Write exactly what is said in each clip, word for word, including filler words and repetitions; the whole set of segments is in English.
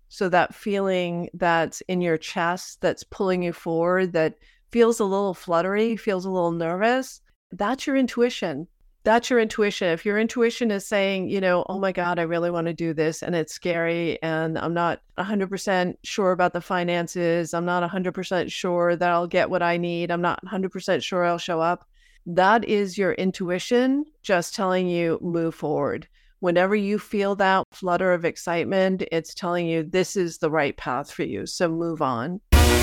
So that feeling that's in your chest, that's pulling you forward, that feels a little fluttery, feels a little nervous, that's your intuition. That's your intuition. If your intuition is saying, you know, oh my God, I really want to do this and it's scary and I'm not one hundred percent sure about the finances, I'm not one hundred percent sure that I'll get what I need, I'm not one hundred percent sure I'll show up, that is your intuition just telling you move forward. Whenever you feel that flutter of excitement, it's telling you this is the right path for you. So move on.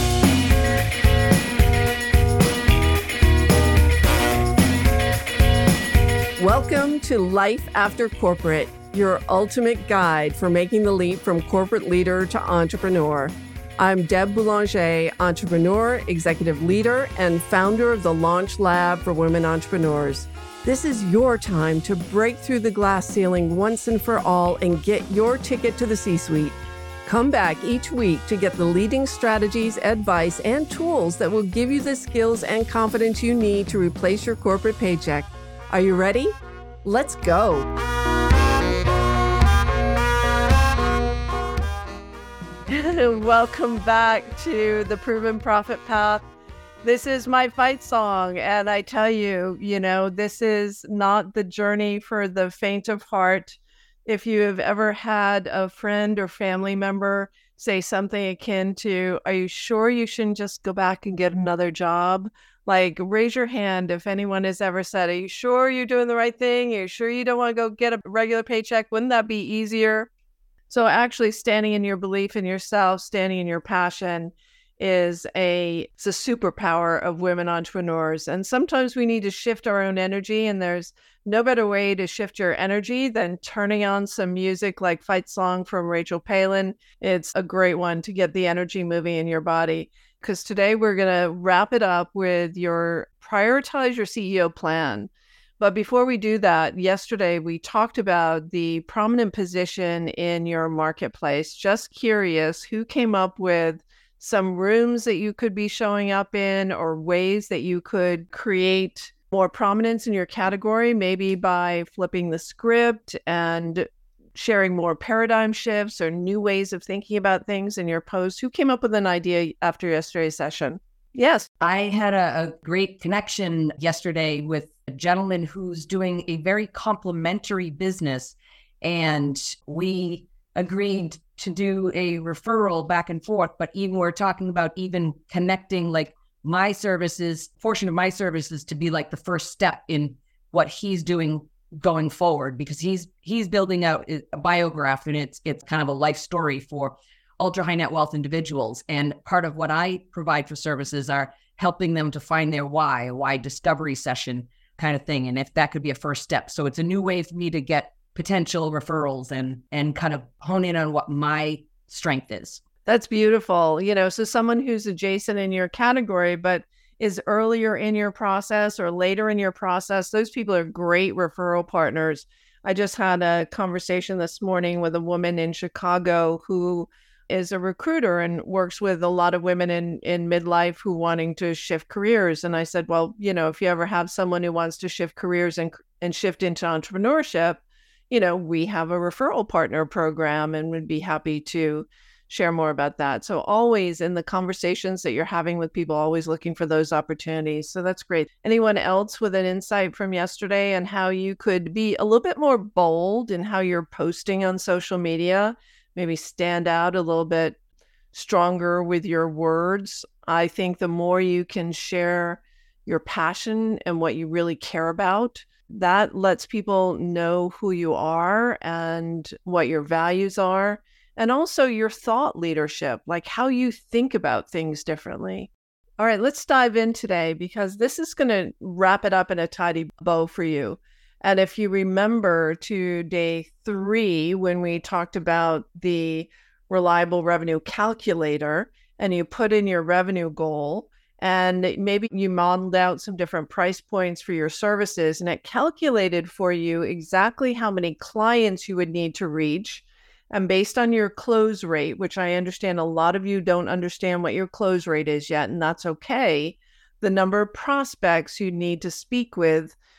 Welcome to Life After Corporate, your ultimate guide for making the leap from corporate leader to entrepreneur. I'm Deb Boulanger, entrepreneur, executive leader, and founder of the Launch Lab for Women Entrepreneurs. This is your time to break through the glass ceiling once and for all and get your ticket to the C-suite. Come back each week to get the leading strategies, advice, and tools that will give you the skills and confidence you need to replace your corporate paycheck. Are you ready? Let's go. Welcome back to the Proven Profit Path. This is my fight song. And I tell you, you know, this is not the journey for the faint of heart. If you have ever had a friend or family member say something akin to, are you sure you shouldn't just go back and get another job? Like, raise your hand if anyone has ever said, are you sure you're doing the right thing? Are you sure you don't want to go get a regular paycheck? Wouldn't that be easier? So actually standing in your belief in yourself, standing in your passion is a, it's a superpower of women entrepreneurs. And sometimes we need to shift our own energy. And there's no better way to shift your energy than turning on some music like Fight Song from Rachel Palin. It's a great one to get the energy moving in your body. Because today we're going to wrap it up with your prioritize your C E O plan. But before we do that, yesterday we talked about the prominent position in your marketplace. Just curious, who came up with some rooms that you could be showing up in or ways that you could create more prominence in your category, maybe by flipping the script and sharing more paradigm shifts or new ways of thinking about things in your post? Who came up with an idea after yesterday's session? Yes. I had a, a great connection yesterday with a gentleman who's doing a very complementary business. And we agreed to do a referral back and forth. But even we're talking about even connecting like my services, portion of my services to be like the first step in what he's doing going forward, because he's he's building out a biograph, and it's it's kind of a life story for ultra high net wealth individuals. And part of what I provide for services are helping them to find their why, a why discovery session kind of thing. And if that could be a first step. So it's a new way for me to get potential referrals and and kind of hone in on what my strength is. That's beautiful. You know, so someone who's adjacent in your category, but is earlier in your process or later in your process, those people are great referral partners. I just had a conversation this morning with a woman in Chicago who is a recruiter and works with a lot of women in, in midlife who wanting to shift careers. And I said, well, you know, if you ever have someone who wants to shift careers and, and shift into entrepreneurship, you know, we have a referral partner program and would be happy to share more about that. So always in the conversations that you're having with people, always looking for those opportunities. So that's great. Anyone else with an insight from yesterday on how you could be a little bit more bold in how you're posting on social media, maybe stand out a little bit stronger with your words? I think the more you can share your passion and what you really care about, that lets people know who you are and what your values are. And also your thought leadership, like how you think about things differently. All right, let's dive in today because this is going to wrap it up in a tidy bow for you. And if you remember to day three, when we talked about the reliable revenue calculator and you put in your revenue goal and maybe you modeled out some different price points for your services and it calculated for you exactly how many clients you would need to reach. And based on your close rate, which I understand a lot of you don't understand what your close rate is yet, and that's okay, the number of prospects you need to speak with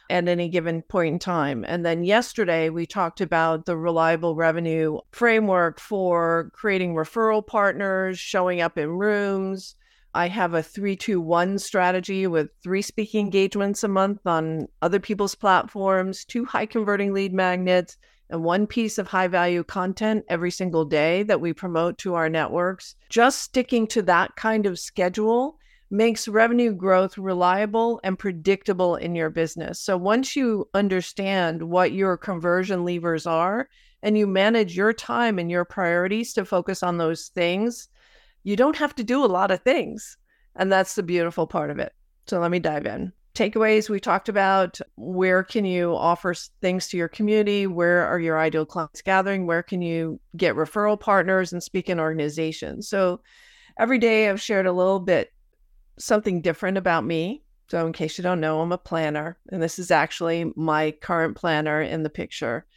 at any given point in time. And then yesterday, we talked about the reliable revenue framework for creating referral partners, showing up in rooms. I have a three two one strategy with three speaking engagements a month on other people's platforms, two high converting lead magnets, and one piece of high value content every single day that we promote to our networks. Just sticking to that kind of schedule makes revenue growth reliable and predictable in your business. So once you understand what your conversion levers are and you manage your time and your priorities to focus on those things, you don't have to do a lot of things. And that's the beautiful part of it. So let me dive in. Takeaways, we talked about where can you offer things to your community? Where are your ideal clients gathering? Where can you get referral partners and speak in organizations? So every day I've shared a little bit something different about me. So in case you don't know, I'm a planner, and this is actually my current planner in the picture.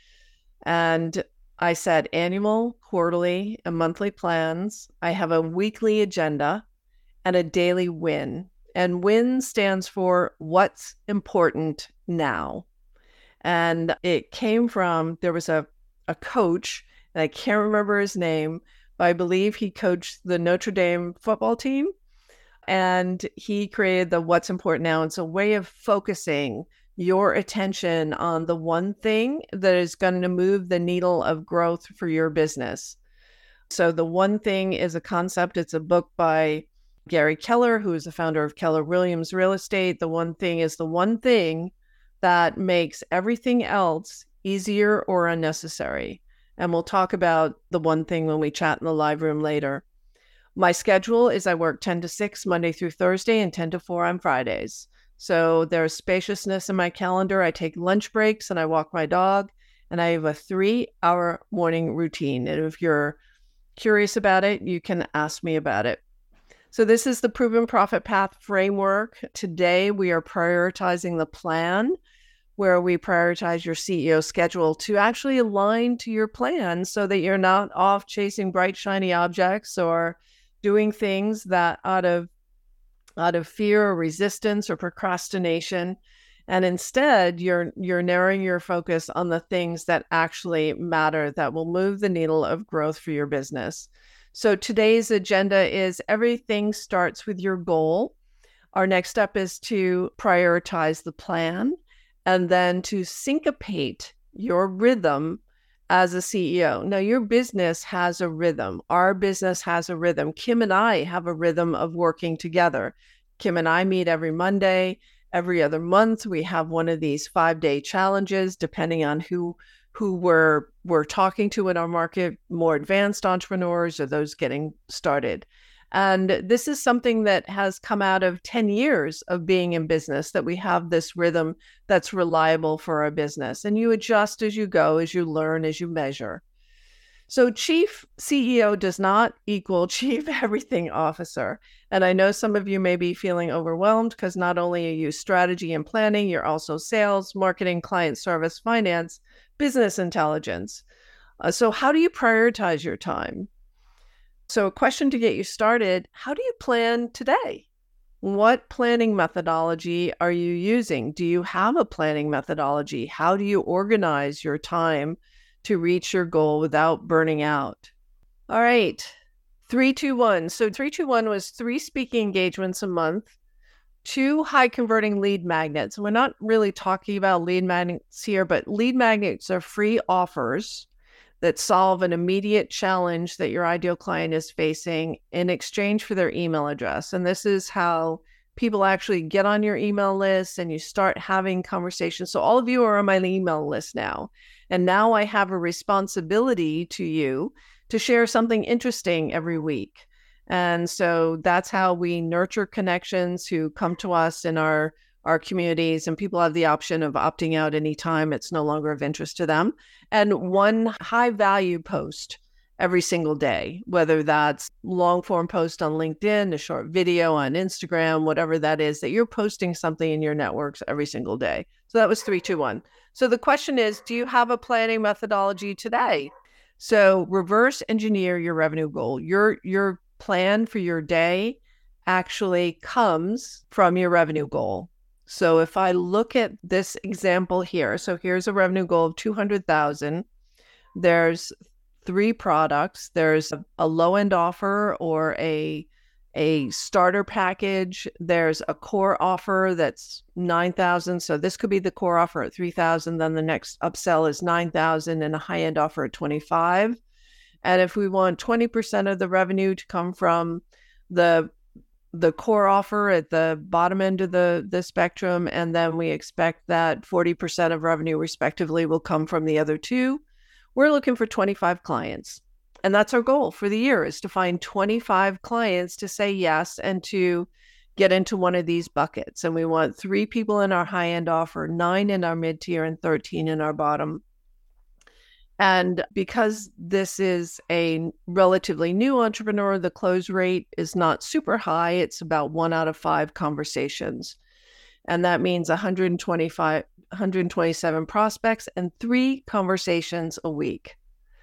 And I set annual, quarterly, and monthly plans. I have a weekly agenda and a daily win. And WIN stands for what's important now. And it came from, there was a, a coach, and I can't remember his name, but I believe he coached the Notre Dame football team. And he created the what's important now. It's a way of focusing your attention on the one thing that is going to move the needle of growth for your business. So the one thing is a concept. It's a book by Gary Keller, who is the founder of Keller Williams Real Estate. The one thing is the one thing that makes everything else easier or unnecessary. And we'll talk about the one thing when we chat in the live room later. My schedule is I work ten to six Monday through Thursday and ten to four on Fridays. So there's spaciousness in my calendar. I take lunch breaks and I walk my dog, and I have a three hour morning routine. And if you're curious about it, you can ask me about it. So this is the Proven Profit Path framework. Today, we are prioritizing the plan, where we prioritize your C E O schedule to actually align to your plan so that you're not off chasing bright, shiny objects or doing things that out of out of fear or resistance or procrastination. And instead, you're you're narrowing your focus on the things that actually matter, that will move the needle of growth for your business. So today's agenda is everything starts with your goal. Our next step is to prioritize the plan and then to syncopate your rhythm as a C E O. Now, your business has a rhythm. Our business has a rhythm. Kim and I have a rhythm of working together. Kim and I meet every Monday. Every other month, we have one of these five-day challenges, depending on who who we're, we're talking to in our market, more advanced entrepreneurs or those getting started. And this is something that has come out of ten years of being in business, that we have this rhythm that's reliable for our business. And you adjust as you go, as you learn, as you measure. So chief C E O does not equal chief everything officer. And I know some of you may be feeling overwhelmed because not only are you strategy and planning, you're also sales, marketing, client service, finance, business intelligence. Uh, so how do you prioritize your time? So a question to get you started, how do you plan today? What planning methodology are you using? Do you have a planning methodology? How do you organize your time to reach your goal without burning out? All right, three two one. So three two one was three speaking engagements a month, two high converting lead magnets. We're not really talking about lead magnets here, but lead magnets are free offers that solve an immediate challenge that your ideal client is facing in exchange for their email address. And this is how people actually get on your email list and you start having conversations. So all of you are on my email list now. And now I have a responsibility to you to share something interesting every week. And so that's how we nurture connections who come to us in our our communities, and people have the option of opting out anytime it's no longer of interest to them. And one high value post every single day, whether that's long form post on LinkedIn, a short video on Instagram, whatever that is, that you're posting something in your networks every single day. So that was three two one. So the question is, do you have a planning methodology today? So reverse engineer your revenue goal. Your, your plan for your day actually comes from your revenue goal. So if I look at this example here, so here's a revenue goal of two hundred thousand. There's three products. There's a, a low-end offer or a a starter package. There's a core offer that's nine thousand. So this could be the core offer at three thousand. Then the next upsell is nine thousand and a high-end offer at twenty-five. And if we want twenty percent of the revenue to come from the the core offer at the bottom end of the, the spectrum, and then we expect that forty percent of revenue respectively will come from the other two, we're looking for twenty-five clients. And that's our goal for the year, is to find twenty-five clients to say yes and to get into one of these buckets. And we want three people in our high-end offer, nine in our mid-tier, and thirteen in our bottom. And because this is a relatively new entrepreneur, the close rate is not super high. It's about one out of five conversations. And that means one hundred twenty-five, one hundred twenty-seven prospects and three conversations a week.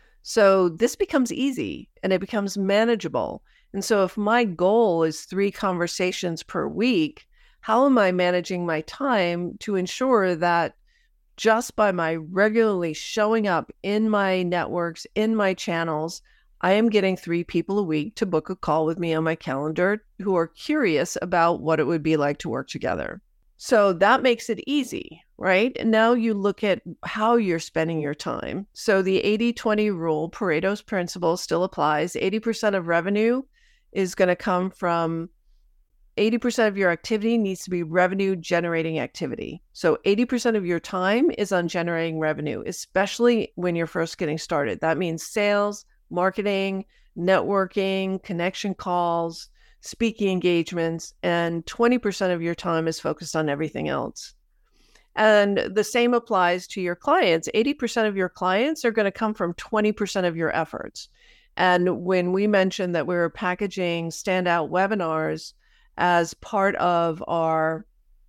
So this becomes easy and it becomes manageable. And so if my goal is three conversations per week, how am I managing my time to ensure that just by my regularly showing up in my networks, in my channels, I am getting three people a week to book a call with me on my calendar who are curious about what it would be like to work together. So that makes it easy, right? And now you look at how you're spending your time. So the eighty twenty rule, Pareto's principle, still applies. eighty percent of revenue is going to come from eighty percent of your activity needs to be revenue generating activity. So eighty percent of your time is on generating revenue, especially when you're first getting started. That means sales, marketing, networking, connection calls, speaking engagements, and twenty percent of your time is focused on everything else. And the same applies to your clients. eighty percent of your clients are going to come from twenty percent of your efforts. And when we mentioned that we were packaging standout webinars as part of our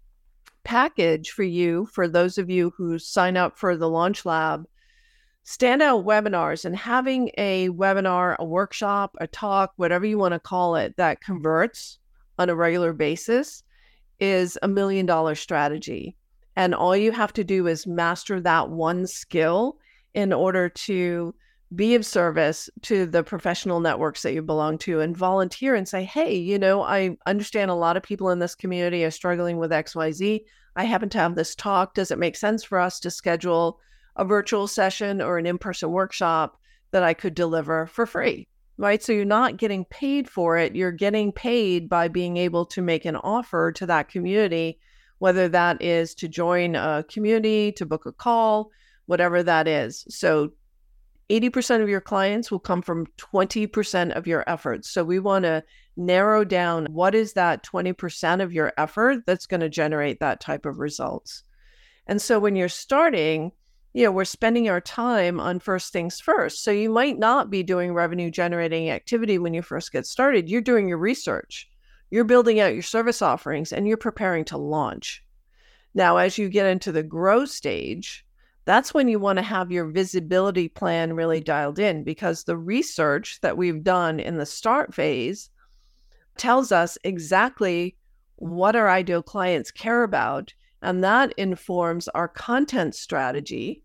package for you, for those of you who sign up for the Launch Lab, standout webinars and having a webinar, a workshop, a talk, whatever you want to call it, that converts on a regular basis is a million dollar strategy. And all you have to do is master that one skill in order to be of service to the professional networks that you belong to and volunteer and say, hey, you know, I understand a lot of people in this community are struggling with X Y Z. I happen to have this talk. Does it make sense for us to schedule a virtual session or an in-person workshop that I could deliver for free, right? So you're not getting paid for it. You're getting paid by being able to make an offer to that community, whether that is to join a community, to book a call, whatever that is. So eighty percent of your clients will come from twenty percent of your efforts. So we want to narrow down what is that twenty percent of your effort that's going to generate that type of results. And so when you're starting, you know, we're spending our time on first things first. So you might not be doing revenue generating activity when you first get started. You're doing your research, you're building out your service offerings, and you're preparing to launch. Now, as you get into the grow stage, that's when you want to have your visibility plan really dialed in, because the research that we've done in the start phase tells us exactly what our ideal clients care about. And that informs our content strategy.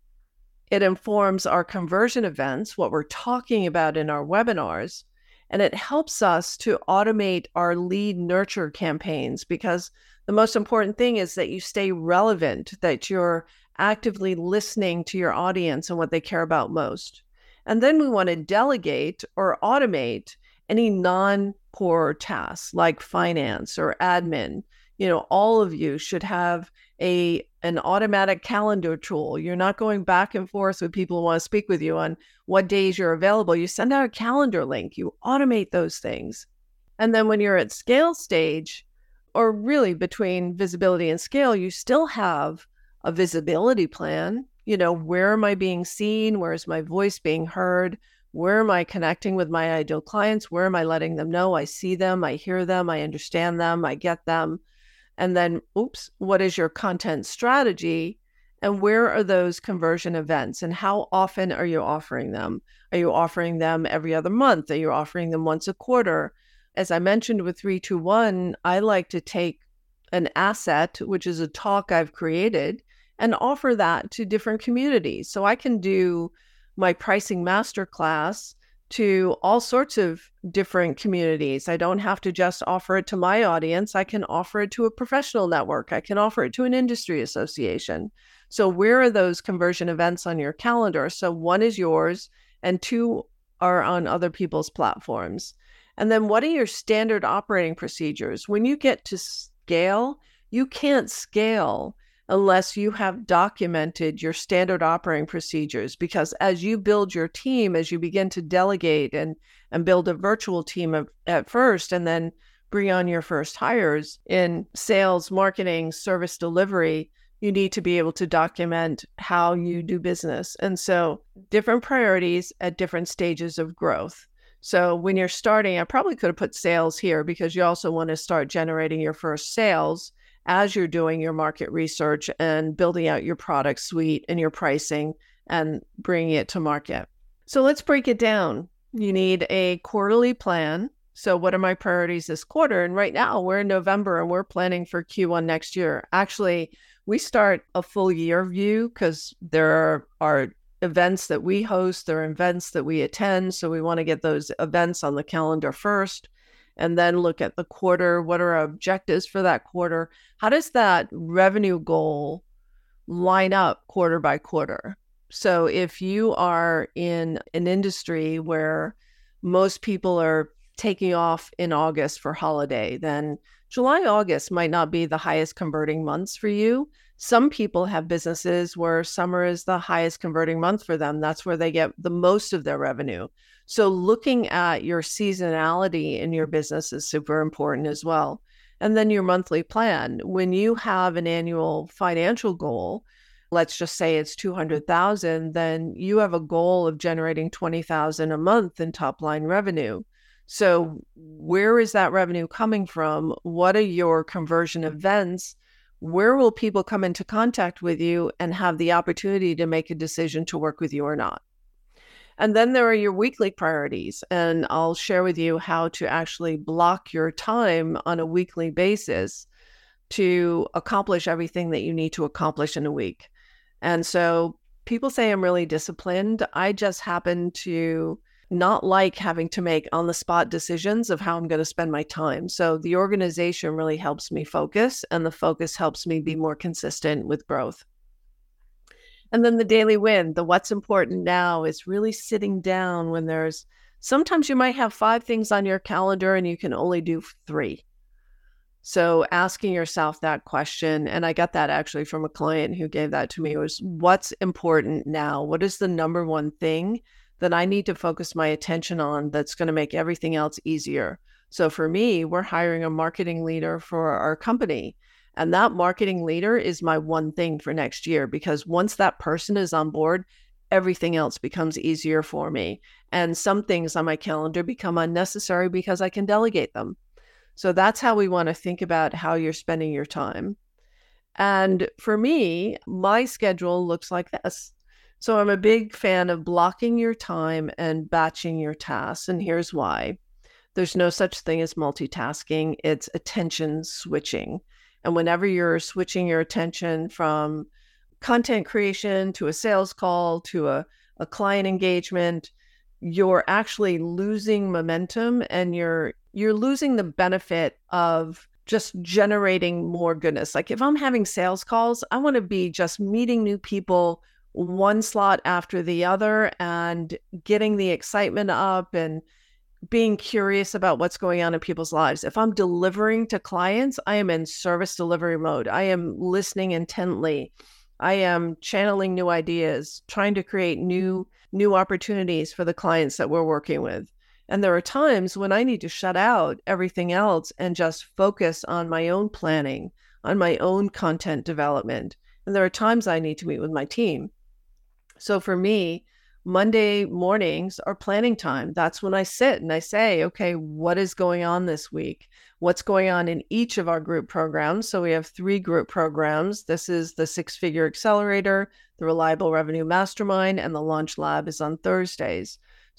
It informs our conversion events, what we're talking about in our webinars, and it helps us to automate our lead nurture campaigns, because the most important thing is that you stay relevant, that you're actively listening to your audience and what they care about most. And then we want to delegate or automate any non-core tasks like finance or admin. You know, all of you should have a an automatic calendar tool. You're not going back and forth with people who want to speak with you on what days you're available. You send out a calendar link. You automate those things. And then when you're at scale stage, or really between visibility and scale, you still have a visibility plan. You know, where am I being seen? Where is my voice being heard? Where am I connecting with my ideal clients? Where am I letting them know I see them, I hear them, I understand them, I get them? And then, oops, what is your content strategy? And where are those conversion events? And how often are you offering them? Are you offering them every other month? Are you offering them once a quarter? As I mentioned with three two one, I like to take an asset, which is a talk I've created, and offer that to different communities. So I can do my pricing masterclass to all sorts of different communities. I don't have to just offer it to my audience. I can offer it to a professional network. I can offer it to an industry association. So where are those conversion events on your calendar? So one is yours and two are on other people's platforms. And then what are your standard operating procedures? When you get to scale, you can't scale unless you have documented your standard operating procedures. Because as you build your team, as you begin to delegate and, and build a virtual team of, at first, and then bring on your first hires in sales, marketing, service delivery, you need to be able to document how you do business. And so different priorities at different stages of growth. So when you're starting, I probably could have put sales here because you also want to start generating your first sales as you're doing your market research and building out your product suite and your pricing and bringing it to market. So let's break it down. You need a quarterly plan. So what are my priorities this quarter? And right now we're in November and we're planning for Q one next year. Actually, we start a full year view because there are, are events that we host, there are events that we attend. So we want to get those events on the calendar first and then look at the quarter. What are our objectives for that quarter? How does that revenue goal line up quarter by quarter? So if you are in an industry where most people are taking off in August for holiday, then July, August might not be the highest converting months for you. Some people have businesses where summer is the highest converting month for them. That's where they get the most of their revenue. So looking at your seasonality in your business is super important as well. And then your monthly plan. When you have an annual financial goal, let's just say it's two hundred thousand, then you have a goal of generating twenty thousand a month in top line revenue. So where is that revenue coming from? What are your conversion events? Where will people come into contact with you and have the opportunity to make a decision to work with you or not? And then there are your weekly priorities. And I'll share with you how to actually block your time on a weekly basis to accomplish everything that you need to accomplish in a week. And so people say I'm really disciplined. I just happen to not like having to make on-the-spot decisions of how I'm going to spend my time. So the organization really helps me focus, and the focus helps me be more consistent with growth. And then the daily win, the what's important now is really sitting down when there's, sometimes you might have five things on your calendar and you can only do three. So asking yourself that question, and I got that actually from a client who gave that to me, was what's important now? What is the number one thing that I need to focus my attention on that's going to make everything else easier? So for me, we're hiring a marketing leader for our company. And that marketing leader is my one thing for next year, because once that person is on board, everything else becomes easier for me. And some things on my calendar become unnecessary because I can delegate them. So that's how we want to think about how you're spending your time. And for me, my schedule looks like this. So I'm a big fan of blocking your time and batching your tasks. And here's why. There's no such thing as multitasking. It's attention switching. And whenever you're switching your attention from content creation to a sales call to a, a client engagement, you're actually losing momentum and you're you're losing the benefit of just generating more goodness. Like if I'm having sales calls, I want to be just meeting new people one slot after the other and getting the excitement up and being curious about what's going on in people's lives. If I'm delivering to clients, I am in service delivery mode. I am listening intently. I am channeling new ideas, trying to create new new opportunities for the clients that we're working with. And there are times when I need to shut out everything else and just focus on my own planning, on my own content development. And there are times I need to meet with my team. So for me, Monday mornings are planning time. That's when I sit and I say, okay, what is going on this week? What's going on in each of our group programs? So we have three group programs. This is the Six Figure Accelerator, the Reliable Revenue Mastermind, and the Launch Lab is on Thursdays.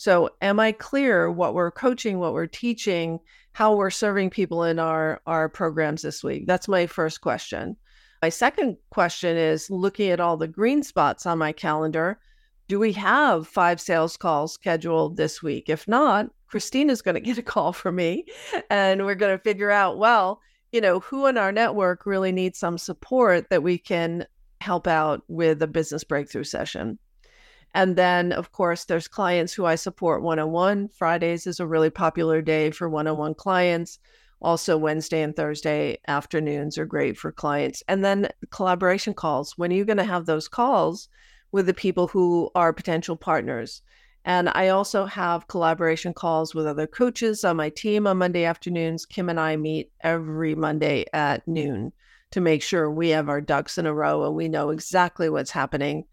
So am I clear what we're coaching, what we're teaching, how we're serving people in our, our programs this week? That's my first question. My second question is looking at all the green spots on my calendar. Do we have five sales calls scheduled this week? If not, Christina's going to get a call from me and we're going to figure out, well, you know, who in our network really needs some support that we can help out with a business breakthrough session. And then, of course, there's clients who I support one-on-one. Fridays is a really popular day for one-on-one clients. Also, Wednesday and Thursday afternoons are great for clients. And then collaboration calls. When are you going to have those calls with the people who are potential partners? And I also have collaboration calls with other coaches on my team on Monday afternoons. Kim and I meet every Monday at noon to make sure we have our ducks in a row and we know exactly what's happening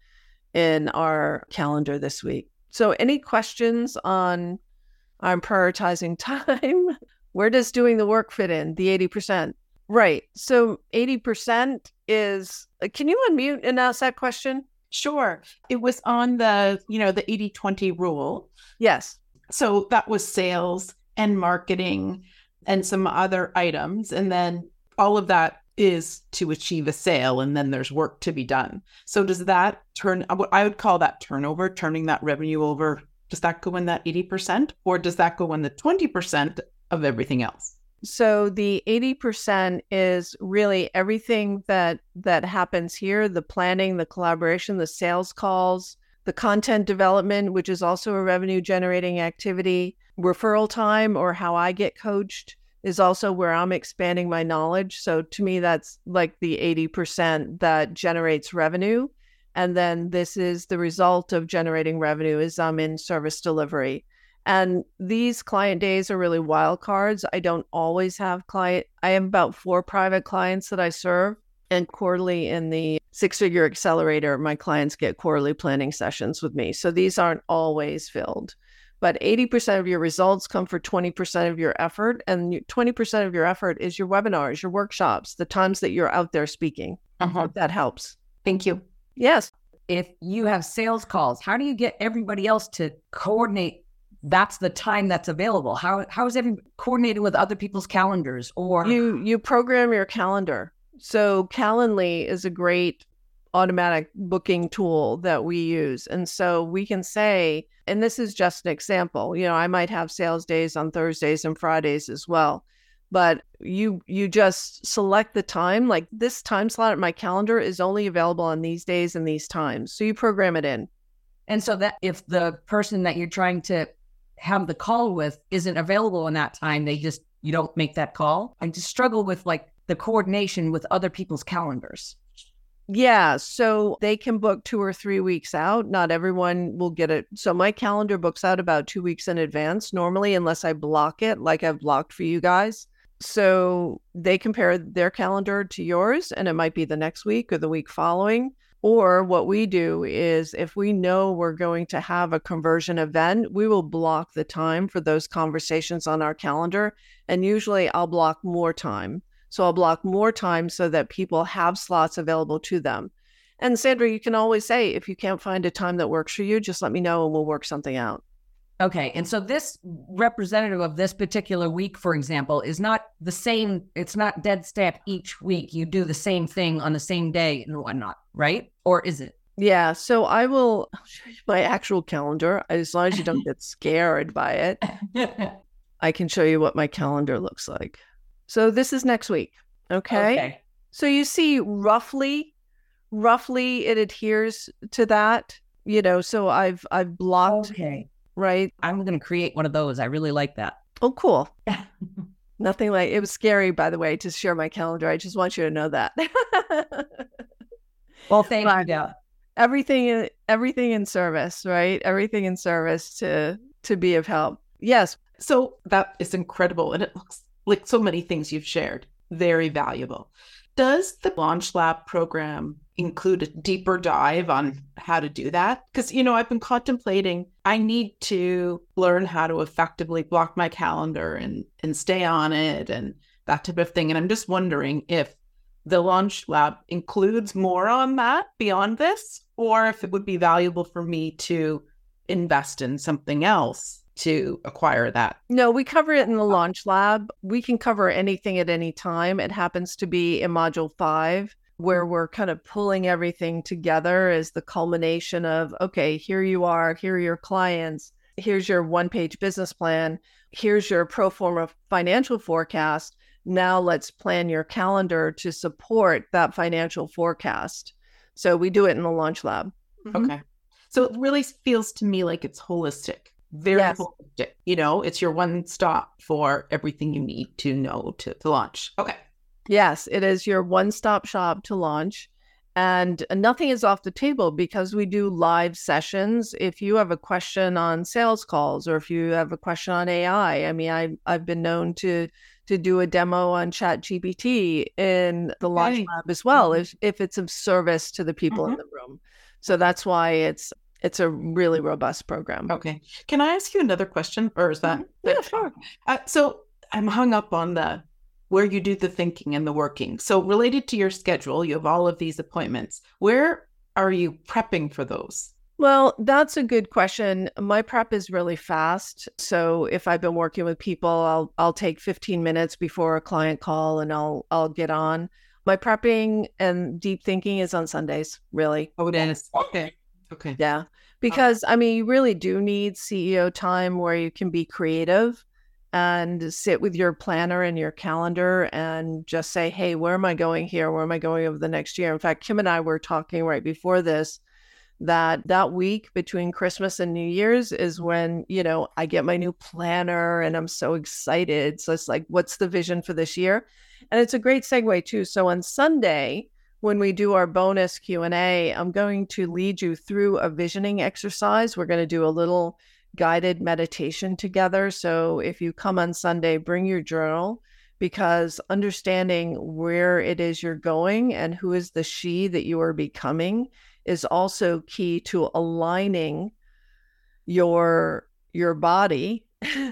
in our calendar this week. So any questions on I'm prioritizing time? Where does doing the work fit in? The eighty percent. Right. So eighty percent is, can you unmute and ask that question? Sure. It was on the, you know, the eighty twenty rule. Yes. So that was sales and marketing and some other items. And then all of that is to achieve a sale, and then there's work to be done. So does that turn, I would call that turnover, turning that revenue over, does that go in that eighty percent, or does that go in the twenty percent of everything else? So the eighty percent is really everything that that happens here, the planning, the collaboration, the sales calls, the content development, which is also a revenue generating activity, referral time or how I get coached is also where I'm expanding my knowledge. So to me, that's like the eighty percent that generates revenue. And then this is the result of generating revenue is I'm in service delivery. And these client days are really wild cards. I don't always have client. I have about four private clients that I serve. And quarterly in the six-figure accelerator, my clients get quarterly planning sessions with me. So these aren't always filled. But eighty percent of your results come for twenty percent of your effort. And twenty percent of your effort is your webinars, your workshops, the times that you're out there speaking. Uh-huh. That helps. Thank you. Yes. If you have sales calls, how do you get everybody else to coordinate? That's the time that's available. How how is everybody coordinated with other people's calendars? Or you you program your calendar. So Calendly is a great automatic booking tool that we use. And so we can say, and this is just an example, you know, I might have sales days on Thursdays and Fridays as well, but you you just select the time, like this time slot at my calendar is only available on these days and these times. So you program it in. And so that if the person that you're trying to have the call with isn't available in that time, they just, you don't make that call. I just struggle with like the coordination with other people's calendars. Yeah, so they can book two or three weeks out. Not everyone will get it. So my calendar books out about two weeks in advance normally, unless I block it like I've blocked for you guys. So they compare their calendar to yours, and it might be the next week or the week following. Or what we do is if we know we're going to have a conversion event, we will block the time for those conversations on our calendar. And usually I'll block more time. So I'll block more time so that people have slots available to them. And Sandra, you can always say, if you can't find a time that works for you, just let me know and we'll work something out. Okay. And so this representative of this particular week, for example, is not the same. It's not dead stamp each week. You do the same thing on the same day and whatnot, right? Or is it? Yeah. So I will I'll show you my actual calendar. As long as you don't get scared by it, I can show you what my calendar looks like. So this is next week. Okay. Okay. So you see roughly, roughly it adheres to that, you know, so I've, I've blocked. Okay. Right. I'm going to create one of those. I really like that. Oh, cool. Nothing like, it was scary, by the way, to share my calendar. I just want you to know that. Well, thank But you, Dale. Everything, everything in service, right? Everything in service to, to be of help. Yes. So that is incredible. And it looks like so many things you've shared, very valuable. Does the Launch Lab program include a deeper dive on how to do that? Because, you know, I've been contemplating, I need to learn how to effectively block my calendar and, and stay on it and that type of thing. And I'm just wondering if the Launch Lab includes more on that beyond this, or if it would be valuable for me to invest in something else to acquire that? No, we cover it in the launch lab. We can cover anything at any time. It happens to be in module five, where we're kind of pulling everything together as the culmination of, okay, here you are, here are your clients, here's your one-page business plan, here's your pro forma financial forecast. Now let's plan your calendar to support that financial forecast. So we do it in the launch lab. Mm-hmm. Okay. So it really feels to me like it's holistic. Very Yes. holistic. You know, it's your one stop for everything you need to know to, to launch. Okay. Yes, it is your one-stop shop to launch. And nothing is off the table because we do live sessions. If you have a question on sales calls, or if you have a question on A I, I mean, I, I've been known to to do a demo on Chat G P T in the launch Okay. lab as well, Mhm. if, if it's of service to the people in Mhm. the room. So that's why it's it's a really robust program. Okay. Can I ask you another question, or is that? Mhm. Yeah, sure. Uh, so I'm hung up on the where you do the thinking and the working. So related to your schedule, you have all of these appointments. Where are you prepping for those? Well, that's a good question. My prep is really fast. So if I've been working with people, I'll I'll take fifteen minutes before a client call and I'll I'll get on. My prepping and deep thinking is on Sundays, really. Oh, it is. Okay. Okay. Yeah. Because I mean, you really do need C E O time where you can be creative and sit with your planner and your calendar and just say, hey, where am I going here? Where am I going over the next year? In fact, Kim and I were talking right before this that that week between Christmas and New Year's is when, you know, I get my new planner and I'm so excited. So it's like, what's the vision for this year? And it's a great segue too. So on Sunday, when we do our bonus Q and A, I'm going to lead you through a visioning exercise. We're going to do a little guided meditation together. So if you come on Sunday, bring your journal, because understanding where it is you're going and who is the she that you are becoming is also key to aligning your your body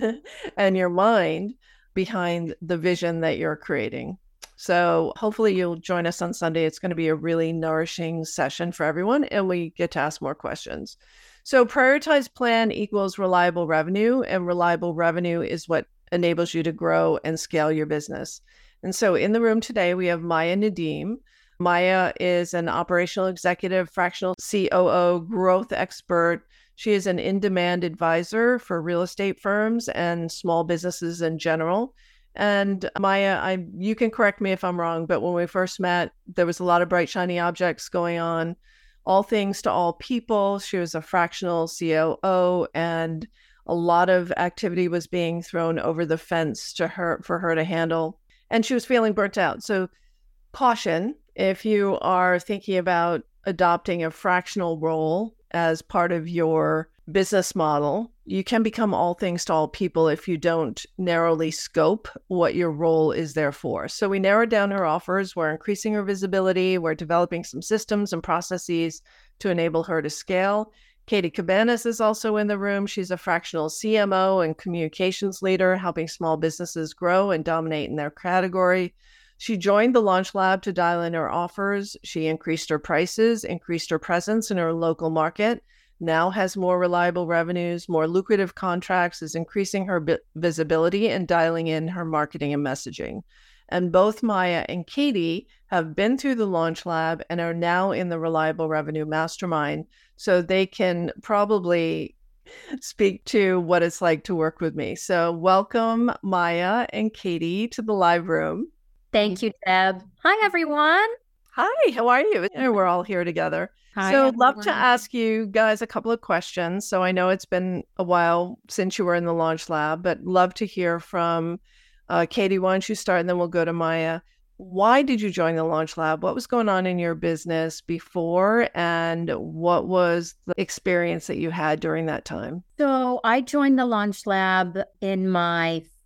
and your mind behind the vision that you're creating. So hopefully you'll join us on Sunday. It's going to be a really nourishing session for everyone, and we get to ask more questions. So prioritized plan equals reliable revenue, and reliable revenue is what enables you to grow and scale your business. And so in the room today, we have Maya Nadeem. Maya is an operational executive, fractional C O O, growth expert. She is an in-demand advisor for real estate firms and small businesses in general. And Maya, I you can correct me if I'm wrong, but when we first met, there was a lot of bright, shiny objects going on, all things to all people. She was a fractional C O O, and a lot of activity was being thrown over the fence to her for her to handle. And she was feeling burnt out. So caution, if you are thinking about adopting a fractional role as part of your business model, you can become all things to all people if you don't narrowly scope what your role is there for. So we narrowed down her offers. We're increasing her visibility. We're developing some systems and processes to enable her to scale. Katie Cabanas is also in the room. She's a fractional C M O and communications leader, helping small businesses grow and dominate in their category. She joined the Launch Lab to dial in her offers. She increased her prices, increased her presence in her local market, now has more reliable revenues, more lucrative contracts, is increasing her bi- visibility and dialing in her marketing and messaging. And both Maya and Katie have been through the Launch Lab and are now in the Reliable Revenue Mastermind. So they can probably speak to what it's like to work with me. So welcome Maya and Katie to the live room. Thank you, Deb. Hi, everyone. Hi, how are you? Yeah, we're all here together. Hi, so I'd love to everyone. ask you guys a couple of questions. So I know it's been a while since you were in the Launch Lab, but love to hear from uh, Katie. Why don't you start, and then we'll go to Maya. Why did you join the Launch Lab? What was going on in your business before, and what was the experience that you had during that time? So I joined the Launch Lab in my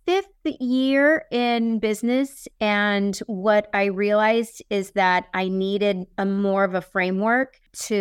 fifth year in business, and what I realized is that I needed a more of a framework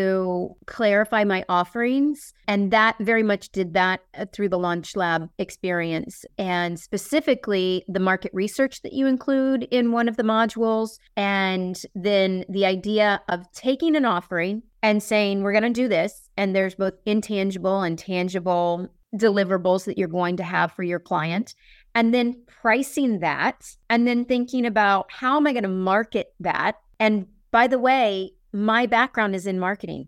to clarify my offerings, and that very much did that through the Launch Lab experience, and specifically the market research that you include in one of the modules, and then the idea of taking an offering and saying, we're going to do this, and there's both intangible and tangible deliverables that you're going to have for your client, and then pricing that, and then thinking about how am I going to market that. And by the way, my background is in marketing.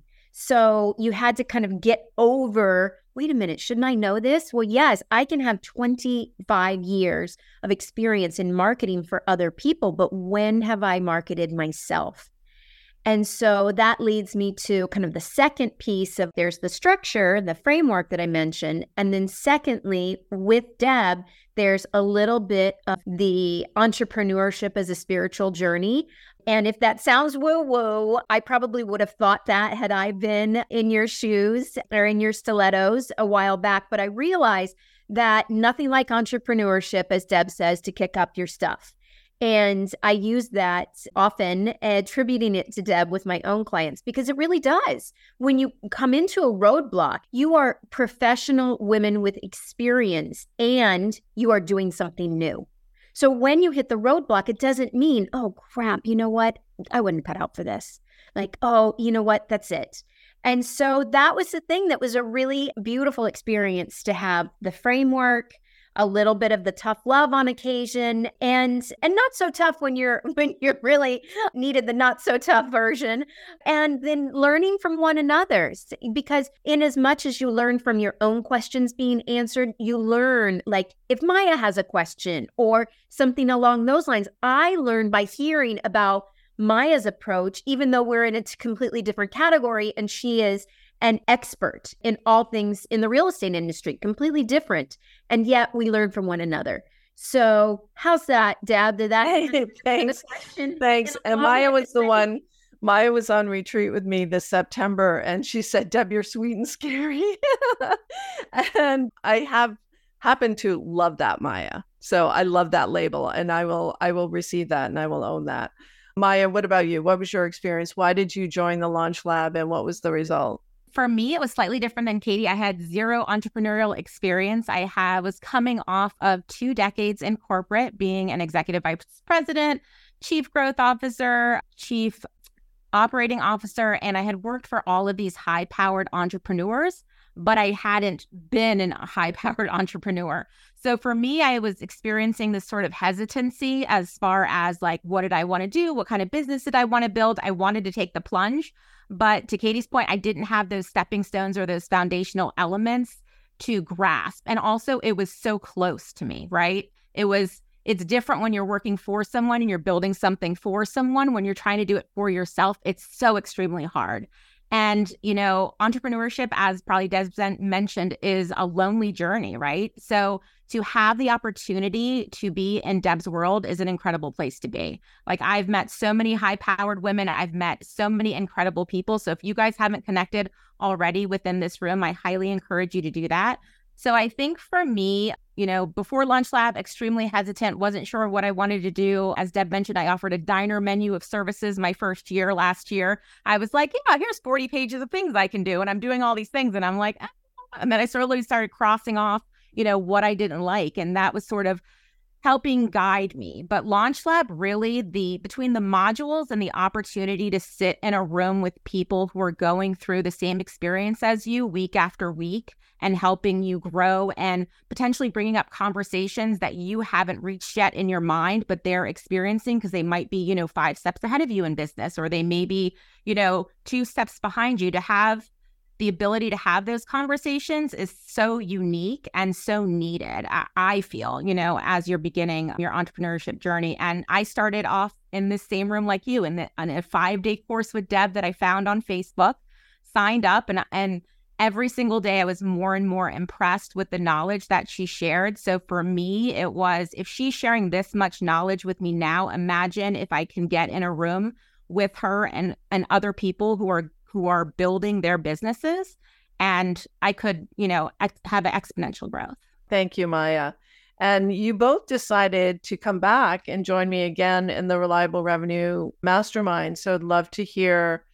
So you had to kind of get over, wait a minute, shouldn't I know this? Well, yes, I can have twenty-five years of experience in marketing for other people, but when have I marketed myself? And so that leads me to kind of the second piece of there's the structure, the framework that I mentioned. And then secondly, with Deb, there's a little bit of the entrepreneurship as a spiritual journey. And if that sounds woo-woo, I probably would have thought that had I been in your shoes or in your stilettos a while back. But I realized that nothing like entrepreneurship, as Deb says, to kick up your stuff. And I use that often, attributing it to Deb with my own clients, because it really does. When you come into a roadblock, you are professional women with experience and you are doing something new. So when you hit the roadblock, it doesn't mean, oh, crap, you know what? I wouldn't cut out for this. Like, oh, you know what? That's it. And so that was the thing that was a really beautiful experience to have the framework, a little bit of the tough love on occasion, and and not so tough when you're when you're really needed the not so tough version, and then learning from one another. Because in as much as you learn from your own questions being answered, you learn, like if Maya has a question or something along those lines, I learn by hearing about Maya's approach, even though we're in a completely different category and she is an expert in all things in the real estate industry, completely different. And yet we learn from one another. So how's that, Deb? Did that? Hey, thanks. Thanks. And Maya was the one, Maya was on retreat with me this September, and she said, Deb, you're sweet and scary. And I have happened to love that, Maya. So I love that label, and I will, I will receive that and I will own that. Maya, what about you? What was your experience? Why did you join the Launch Lab, and what was the result? For me, it was slightly different than Katie. I had zero entrepreneurial experience. I had, was coming off of two decades in corporate, being an executive vice president, chief growth officer, chief operating officer, and I had worked for all of these high-powered entrepreneurs, but I hadn't been a high-powered entrepreneur. So for me, I was experiencing this sort of hesitancy as far as like, what did I want to do? What kind of business did I want to build? I wanted to take the plunge. But to Katie's point, I didn't have those stepping stones or those foundational elements to grasp. And also it was so close to me, right? It was, it's different when you're working for someone and you're building something for someone. When you're trying to do it for yourself, it's so extremely hard. And, you know, entrepreneurship, as probably Des mentioned, is a lonely journey, right? So to have the opportunity to be in Deb's world is an incredible place to be. Like, I've met so many high-powered women. I've met so many incredible people. So if you guys haven't connected already within this room, I highly encourage you to do that. So I think for me, you know, before Launch Lab, extremely hesitant, wasn't sure what I wanted to do. As Deb mentioned, I offered a diner menu of services my first year last year. I was like, yeah, here's forty pages of things I can do. And I'm doing all these things. And I'm like, ah. And then I slowly started crossing off, you know, what I didn't like. And that was sort of helping guide me. But Launch Lab, really, the between the modules and the opportunity to sit in a room with people who are going through the same experience as you week after week and helping you grow and potentially bringing up conversations that you haven't reached yet in your mind, but they're experiencing because they might be, you know, five steps ahead of you in business, or they may be, you know, two steps behind you. To have the ability to have those conversations is so unique and so needed, I, I feel, you know, as you're beginning your entrepreneurship journey. And I started off in the same room like you, in, the, in a five-day course with Deb that I found on Facebook, signed up, and and every single day I was more and more impressed with the knowledge that she shared. So for me, it was, if she's sharing this much knowledge with me now, imagine if I can get in a room with her and, and other people who are who are building their businesses, and I could, you know, ex- have an exponential growth. Thank you, Maya. And you both decided to come back and join me again in the Reliable Revenue Mastermind. So I'd love to hear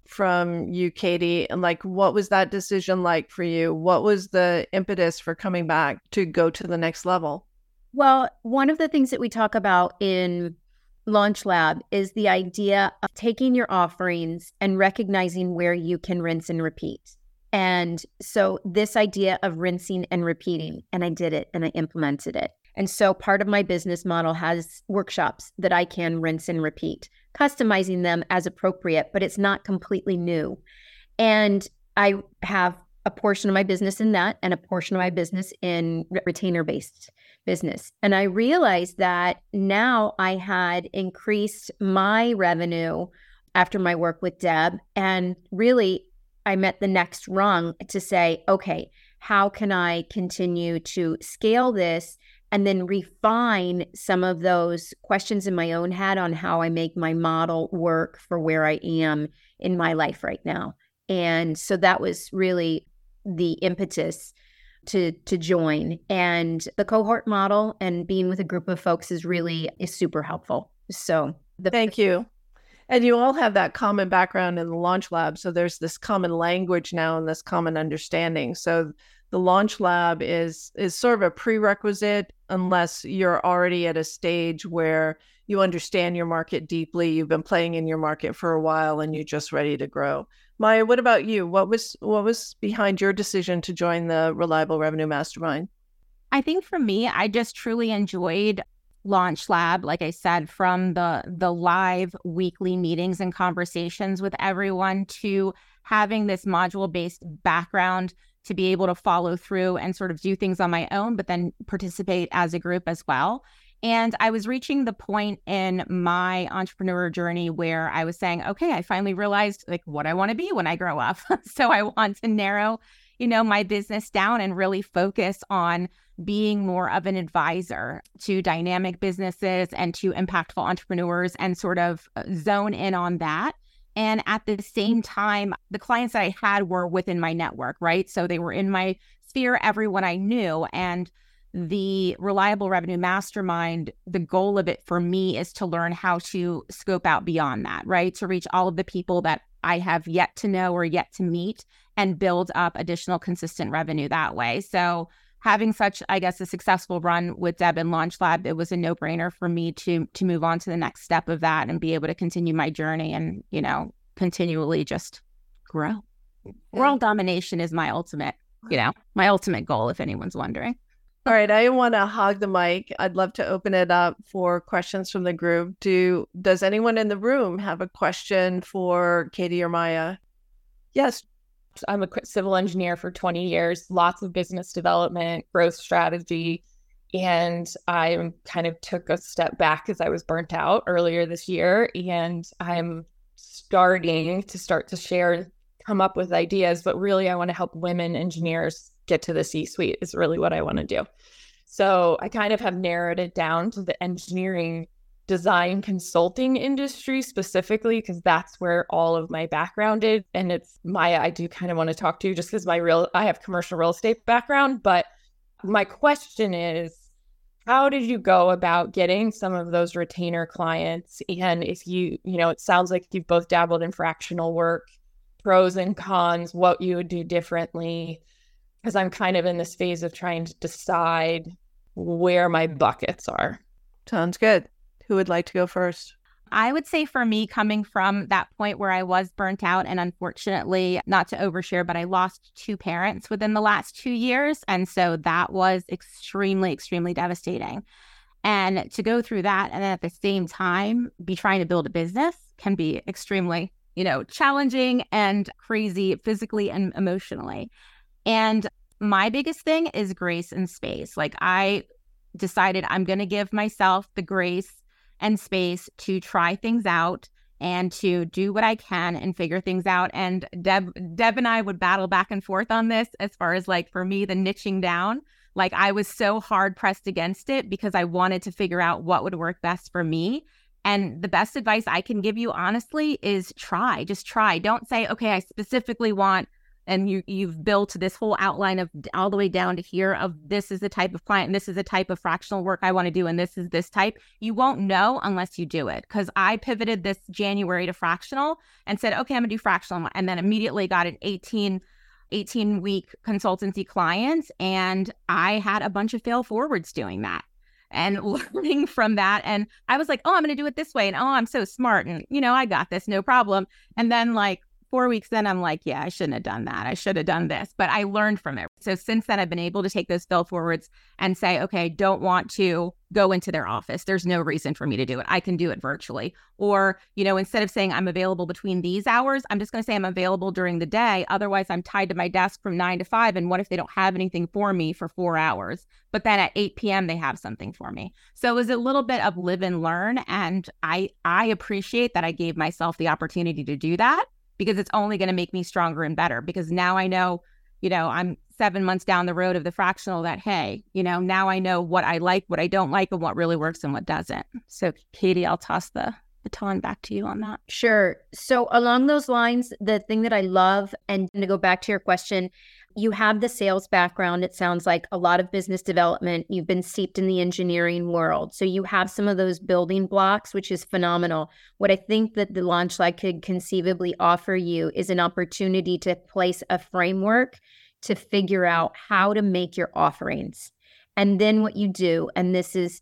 from you, Katie, and like, what was that decision like for you? What was the impetus for coming back to go to the next level? Well, one of the things that we talk about in Launch Lab is the idea of taking your offerings and recognizing where you can rinse and repeat. And so this idea of rinsing and repeating, and I did it and I implemented it. And so part of my business model has workshops that I can rinse and repeat, customizing them as appropriate, but it's not completely new. And I have a portion of my business in that and a portion of my business in retainer-based business. And I realized that now I had increased my revenue after my work with Deb. And really, I met the next rung to say, okay, how can I continue to scale this and then refine some of those questions in my own head on how I make my model work for where I am in my life right now. And so that was really the impetus to to join. And the cohort model and being with a group of folks is really is super helpful. So the- Thank you. And you all have that common background in the Launch Lab. So there's this common language now and this common understanding. So the Launch Lab is is sort of a prerequisite unless you're already at a stage where you understand your market deeply, you've been playing in your market for a while, and you're just ready to grow. Maya, what about you? What was what was behind your decision to join the Reliable Revenue Mastermind? I think for me, I just truly enjoyed Launch Lab, like I said, from the the live weekly meetings and conversations with everyone to having this module-based background to be able to follow through and sort of do things on my own, but then participate as a group as well. And I was reaching the point in my entrepreneur journey where I was saying, okay, I finally realized like what I want to be when I grow up. So I want to narrow, you know, my business down and really focus on being more of an advisor to dynamic businesses and to impactful entrepreneurs and sort of zone in on that. And at the same time, the clients that I had were within my network, right? So they were in my sphere, everyone I knew. And the Reliable Revenue Mastermind, the goal of it for me is to learn how to scope out beyond that, right? To reach all of the people that I have yet to know or yet to meet and build up additional consistent revenue that way. So having such, I guess, a successful run with Deb and Launch Lab, it was a no-brainer for me to to move on to the next step of that and be able to continue my journey and, you know, continually just grow. Yeah. World domination is my ultimate, you know, my ultimate goal, if anyone's wondering. All right, I want to hog the mic. I'd love to open it up for questions from the group. Do does anyone in the room have a question for Katie or Maya? Yes. I'm a civil engineer for twenty years, lots of business development, growth strategy, and I kind of took a step back because I was burnt out earlier this year, and I'm starting to start to share, come up with ideas, but really I want to help women engineers get to the C-suite is really what I want to do. So I kind of have narrowed it down to the engineering design consulting industry specifically, because that's where all of my background is. And it's Maya, I do kind of want to talk to you just because my real, I have commercial real estate background. But my question is, how did you go about getting some of those retainer clients? And if you, you know, it sounds like you've both dabbled in fractional work, pros and cons, what you would do differently. Because I'm kind of in this phase of trying to decide where my buckets are. Sounds good. Who would like to go first? I would say for me, coming from that point where I was burnt out and unfortunately, not to overshare, but I lost two parents within the last two years. And so that was extremely, extremely devastating. And to go through that and then at the same time be trying to build a business can be extremely, you know, challenging and crazy physically and emotionally. And my biggest thing is grace and space. Like I decided I'm going to give myself the grace and space to try things out and to do what I can and figure things out. And Deb, Deb and I would battle back and forth on this as far as like, for me, the niching down, like I was so hard pressed against it because I wanted to figure out what would work best for me. And the best advice I can give you, honestly, is try, just try. Don't say, okay, I specifically want and you, you've built this whole outline of all the way down to here of this is the type of client, and this is the type of fractional work I want to do, and this is this type, you won't know unless you do it. Because I pivoted this January to fractional and said, okay, I'm gonna do fractional, and then immediately got an eighteen week consultancy client, and I had a bunch of fail forwards doing that and learning from that. And I was like, oh, I'm going to do it this way. And oh, I'm so smart. And, you know, I got this, no problem. And then like four weeks then I'm like, yeah, I shouldn't have done that. I should have done this, but I learned from it. So since then, I've been able to take those fail forwards and say, okay, I don't want to go into their office. There's no reason for me to do it. I can do it virtually. Or, you know, instead of saying I'm available between these hours, I'm just going to say I'm available during the day. Otherwise, I'm tied to my desk from nine to five. And what if they don't have anything for me for four hours? But then at eight p.m., they have something for me. So it was a little bit of live and learn. And I, I appreciate that I gave myself the opportunity to do that, because it's only going to make me stronger and better. Because now I know, you know, I'm seven months down the road of the fractional that, hey, you know, now I know what I like, what I don't like, and what really works and what doesn't. So Katie, I'll toss the baton back to you on that. Sure. So along those lines, the thing that I love, and to go back to your question, you have the sales background. It sounds like a lot of business development. You've been steeped in the engineering world. So you have some of those building blocks, which is phenomenal. What I think that the Launchlight could conceivably offer you is an opportunity to place a framework to figure out how to make your offerings. And then what you do, and this is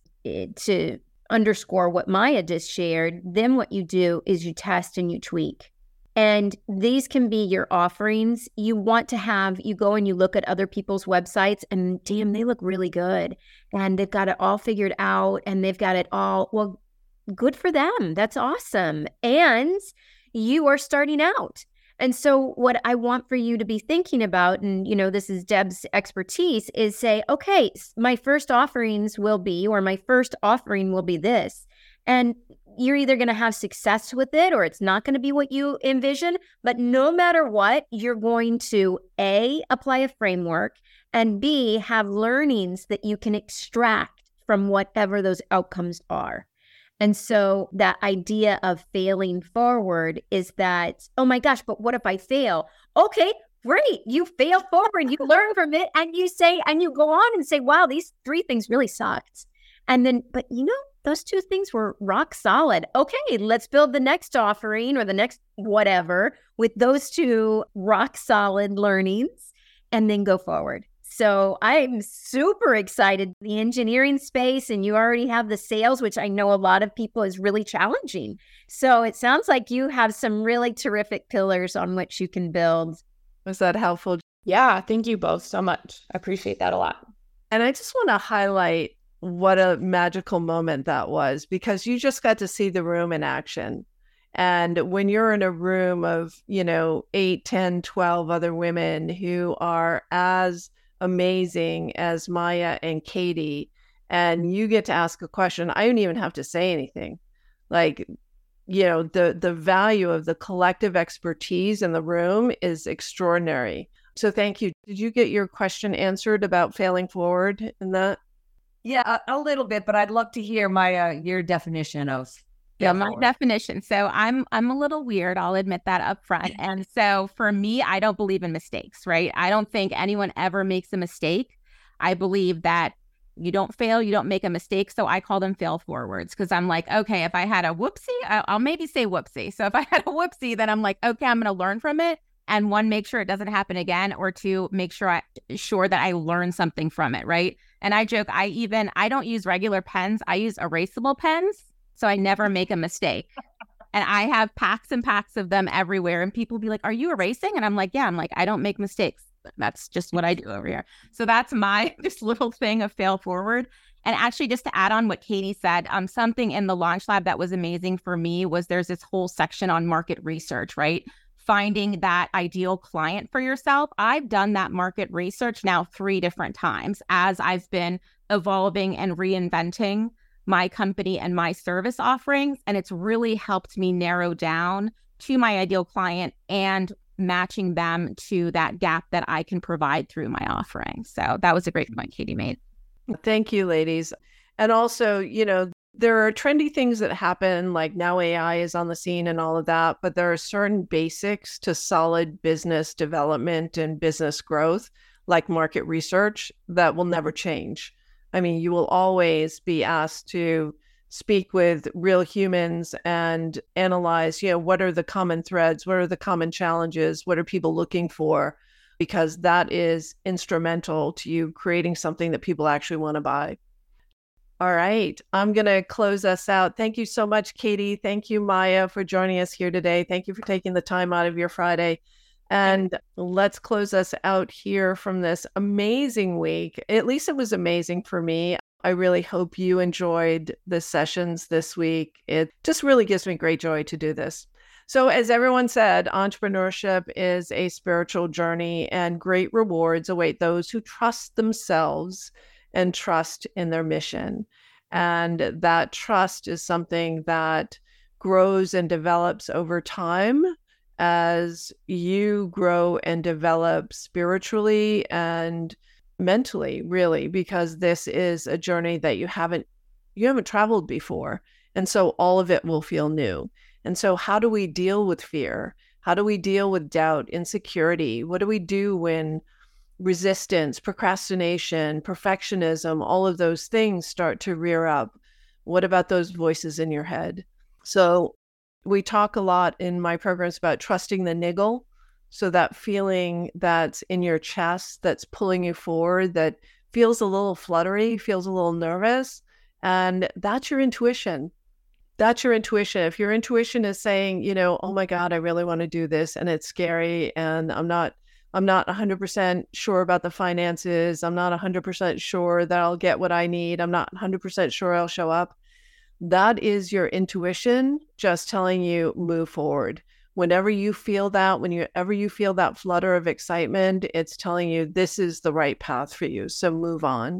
to underscore what Maya just shared, then what you do is you test and you tweak. And these can be your offerings. You want to have, you go and you look at other people's websites and damn, they look really good. And they've got it all figured out and they've got it all, well, good for them. That's awesome. And you are starting out. And so what I want for you to be thinking about, and, you know, this is Deb's expertise, is say, okay, my first offerings will be, or my first offering will be this. And you're either going to have success with it or it's not going to be what you envision. But no matter what, you're going to A, apply a framework, and B, have learnings that you can extract from whatever those outcomes are. And so that idea of failing forward is that, oh my gosh, but what if I fail? Okay, great. You fail forward, you learn from it, and you say, and you go on and say, wow, these three things really sucked. And then, but you know, those two things were rock solid. Okay, let's build the next offering or the next whatever with those two rock solid learnings and then go forward. So I'm super excited. The engineering space, and you already have the sales, which I know a lot of people is really challenging. So it sounds like you have some really terrific pillars on which you can build. Was that helpful? Yeah, thank you both so much. I appreciate that a lot. And I just want to highlight what a magical moment that was, because you just got to see the room in action. And when you're in a room of, you know, eight, ten, twelve other women who are as amazing as Maya and Katie, and you get to ask a question, I don't even have to say anything. Like, you know, the the value of the collective expertise in the room is extraordinary. So thank you. Did you get your question answered about failing forward in that? Yeah, a, a little bit, but I'd love to hear Maya, your definition of Yeah, my definition. So I'm I'm a little weird. I'll admit that up front. And so for me, I don't believe in mistakes, right? I don't think anyone ever makes a mistake. I believe that you don't fail, you don't make a mistake. So I call them fail forwards, because I'm like, okay, if I had a whoopsie, I'll, I'll maybe say whoopsie. So if I had a whoopsie, then I'm like, okay, I'm going to learn from it. And one, make sure it doesn't happen again, or two, make sure I sure that I learn something from it, right? And I joke, I even, I don't use regular pens. I use erasable pens. So I never make a mistake. And I have packs and packs of them everywhere. And people be like, are you erasing? And I'm like, yeah, I'm like, I don't make mistakes. That's just what I do over here. So that's my this little thing of fail forward. And actually, just to add on what Katie said, um, something in the Launch Lab that was amazing for me was there's this whole section on market research, right? Finding that ideal client for yourself. I've done that market research now three different times as I've been evolving and reinventing my company and my service offerings. And it's really helped me narrow down to my ideal client and matching them to that gap that I can provide through my offering. So that was a great point Katie made. Thank you, ladies. And also, you know, There are trendy things that happen, like now A I is on the scene and all of that, but there are certain basics to solid business development and business growth, like market research, that will never change. I mean, you will always be asked to speak with real humans and analyze, you know, what are the common threads? What are the common challenges? What are people looking for? Because that is instrumental to you creating something that people actually want to buy. All right. I'm going to close us out. Thank you so much, Katie. Thank you, Maya, for joining us here today. Thank you for taking the time out of your Friday. And let's close us out here from this amazing week. At least it was amazing for me. I really hope you enjoyed the sessions this week. It just really gives me great joy to do this. So as everyone said, entrepreneurship is a spiritual journey, and great rewards await those who trust themselves and trust in their mission. And that trust is something that grows and develops over time as you grow and develop spiritually and mentally, really, because this is a journey that you haven't you haven't traveled before. And so all of it will feel new. And so how do we deal with fear? How do we deal with doubt, insecurity? What do we do when resistance, procrastination, perfectionism, all of those things start to rear up? What about those voices in your head? So we talk a lot in my programs about trusting the niggle. So that feeling that's in your chest, that's pulling you forward, that feels a little fluttery, feels a little nervous. And that's your intuition. That's your intuition. If your intuition is saying, you know, oh my God, I really want to do this and it's scary and I'm not, I'm not one hundred percent sure about the finances. I'm not one hundred percent sure that I'll get what I need. I'm not one hundred percent sure I'll show up. That is your intuition just telling you move forward. Whenever you feel that, whenever you feel that flutter of excitement, it's telling you this is the right path for you. So move on.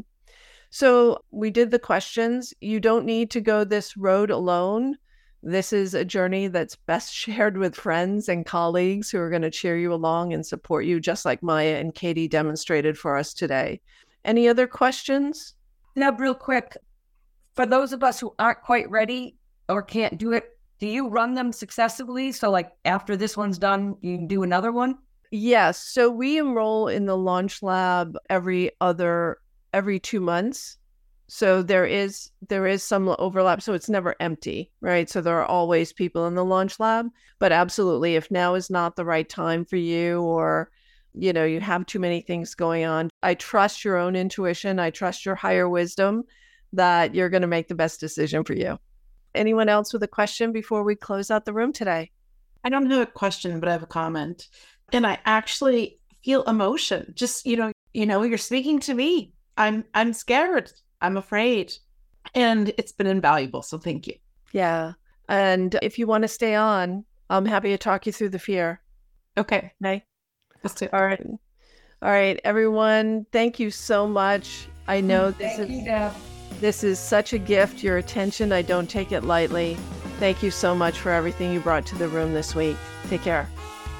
So we did the questions. You don't need to go this road alone. This is a journey that's best shared with friends and colleagues who are going to cheer you along and support you, just like Maya and Katie demonstrated for us today. Any other questions? Now, real quick, for those of us who aren't quite ready or can't do it, do you run them successively? So like after this one's done, you do another one? Yes. So we enroll in the Launch Lab every other, every two months. So there is, there is some overlap. So it's never empty, right? So there are always people in the Launch Lab, but absolutely, if now is not the right time for you, or, you know, you have too many things going on, I trust your own intuition. I trust your higher wisdom that you're going to make the best decision for you. Anyone else with a question before we close out the room today? I don't have a question, but I have a comment. And I actually feel emotion. Just, you know, you know, you're speaking to me. I'm I'm scared. I'm afraid. And it's been invaluable. So thank you. Yeah. And if you want to stay on, I'm happy to talk you through the fear. Okay. Okay. Let's do it. All right. All right, everyone. Thank you so much. I know this Thank is you, Deb. This is such a gift, your attention. I don't take it lightly. Thank you so much for everything you brought to the room this week. Take care.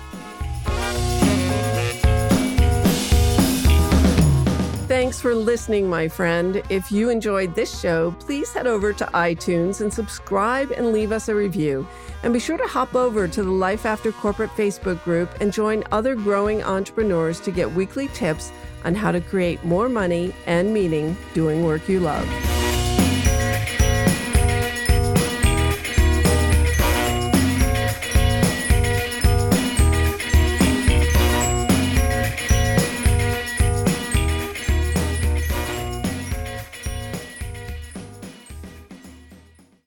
Thanks for listening, my friend. If you enjoyed this show, please head over to iTunes and subscribe and leave us a review. And be sure to hop over to the Life After Corporate Facebook group and join other growing entrepreneurs to get weekly tips on how to create more money and meaning doing work you love.